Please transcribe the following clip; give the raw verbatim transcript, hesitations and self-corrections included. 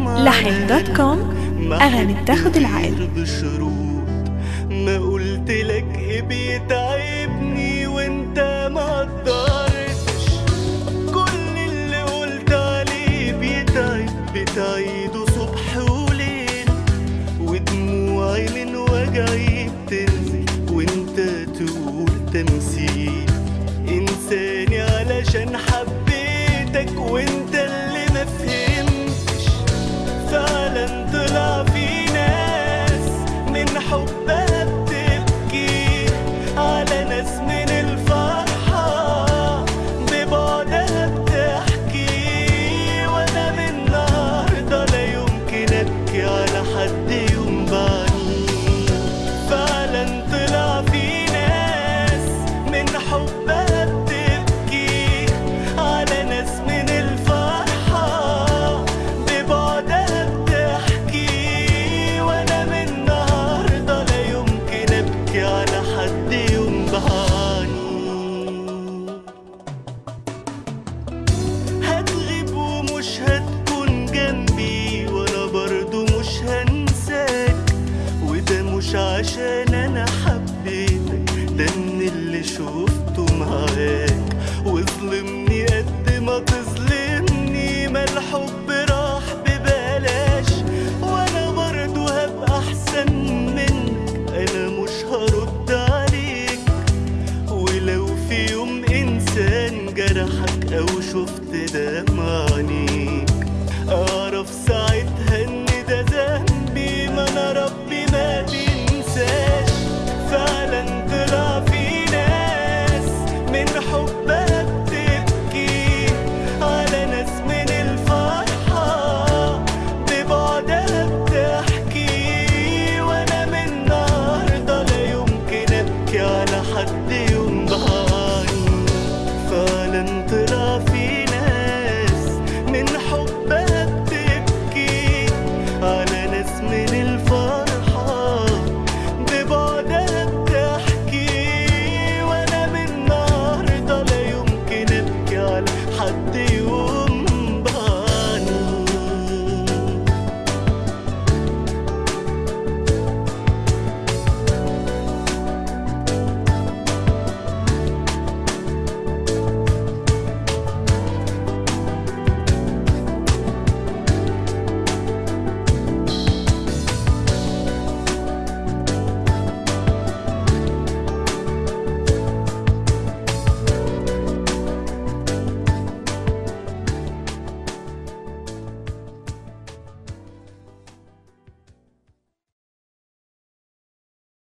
لحن دوت كوم، أغاني بتاخد العقل. بشروط ما قلت لك ايه بيتعبني وانت ما قدرتش، كل اللي قلت عليه بيتعب بتعيده صبح وليل، ودموعي من وجعي بتنزل وانت تقول تمثيل. انساني علشان حبيتك وانت اللي ما فهمتش، فعلا طلع في ناس من حبها بتبكي على ناس من الفرحة ببعدها بتحكي، وانا من النهاردة لا يمكن ابكي على حد يوم بعدي. فعلا طلع في ناس من حبها بتبكي على ناس من الفرحة ببعدها بتحكي، وانا من النهاردة لا يمكن ابكي على حد يوم بعاني. هتغيب ومش هتكون جنبي وانا برضو مش هنساك، وده مش عشان